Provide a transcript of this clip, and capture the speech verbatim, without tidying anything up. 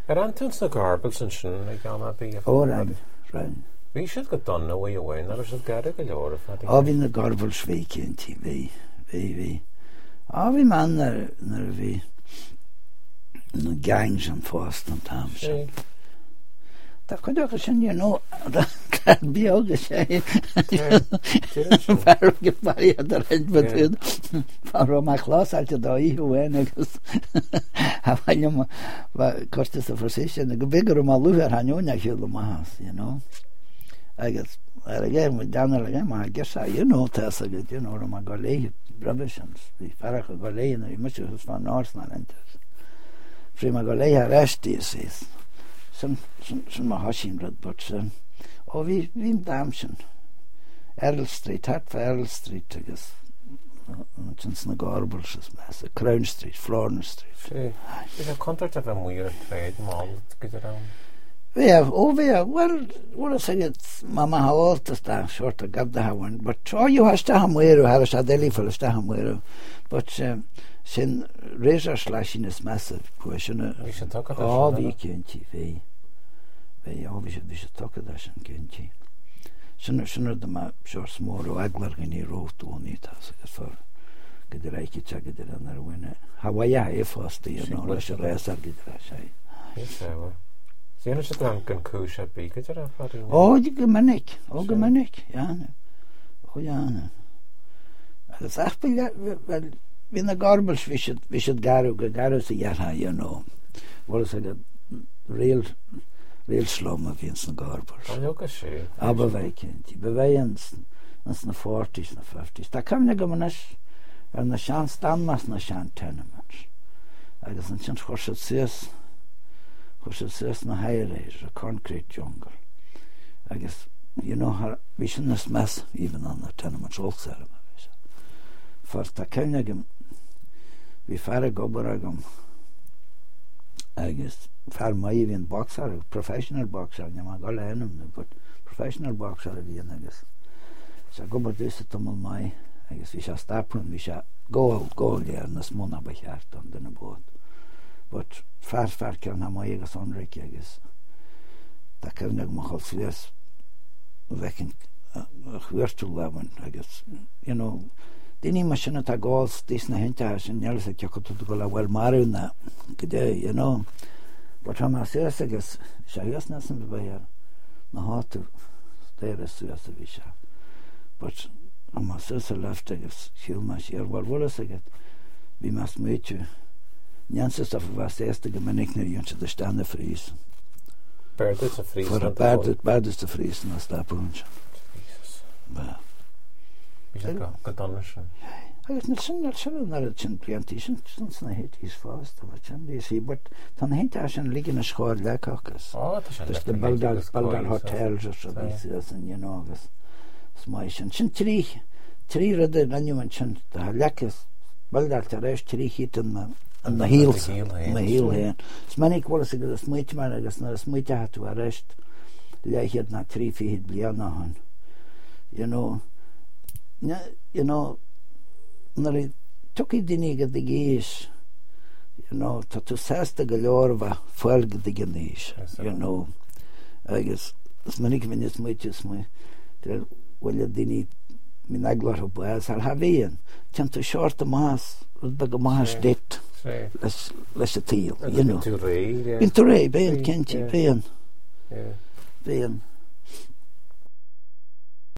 Ar antúns na garbal san sin ag gama bí a ó rain rain bhí siad go donna bhí bhhain ar siad gara go leor á bhí na garbal své cinnti bhí bhí bhí á bhí man nar nar bhí na gangs an fást an tam sin Tá chuideach sin you know bíoga sé fer go baríad ar headbad far amach lásáilte dá íhuain agus a bhaine costas a forsisian go biggur má luhar haúne chiúla más you know agus ar a ggé mu danar a ggé má gesa you know tá a go you know má go léhi provisions hí ferach go léin í muú hús fan násna entas frí má go léhi a restí is Some, some, some hashing blood, but um, oh, we we damson Earl Street, hat for Earl Street, I guess. It's na Garbals, as Crown Street, Florence Street. Sí. Is a contract of a muir trade mall to get around. We have, oh, we have. Well, what I say, it's Mama how old to stand short of got the one, but oh, you have to have muir, have a sadeli for a have muir, but um, sin razor slashing is massive question. We should talk about oh vi kenchi vi vi oh vi should vi should talk about sin kenchi sin sin the map sure small o aglar gni road to ni tas for get the right check get the another winner hawaya e first you know la should racer get the sai yes sir Sien is dan kan kusha bi get the father oh you gemanik oh gemanik ja oh ja das achpil wel in the garbage we should we should garu garu se ja you know what is it real real slum of in the garbage oh okay she aber vacant beweins nas na forties na fifties da kam ne gamanas an na chance dan mas na chan tenements I guess an chance horse says horse says na higher a concrete jungle I guess you know how we shouldn't mess even on the tenements also first da kam ne vi fara gobaragam agus far mai in boxer professional boxer nema galenum but professional boxer vi agus so gobar this tomal mai agus vi sha stapun vi sha go go der nas mona behart on den boat but far far kan ha mai agus onrik agus da kan nag machal fies wekin virtual level agus you know Dini machine ta goals this na henta sin nelsa kyoto to gola well maruna kide you know but I'm a serious serious nasan beya na hat there serious visha but I'm a serious left against Hilma here what will I say we must meet you nyanses of was erste gemenikner junge der stande fries Bert is a fries for bad bad is the fries na sta punch ba Is it got done schon? I guess not not so not chin plantation since na hit is fast but chin they see but dann hinter schon liegen a schor leckers Oh das the Baldal Baldal hotels or so this and you know this smation chin tri tri rede nanyum chin the leckers Baldal terresh tri hiten and the heels my heel here smani quality the smite man I guess na smite hat to arrest le hit na tri feet bliana han you know Yeah, you know, nari tuki diniga de gees, you know, to to sesta galorva folg de genees, you know, I guess as many minutes much my der well dini minaglar boas al havien, tanto short the mass, the mass dit. Let's let's teal, you know. Into ray, Into ray, ben kenchi ben. Yeah. Ben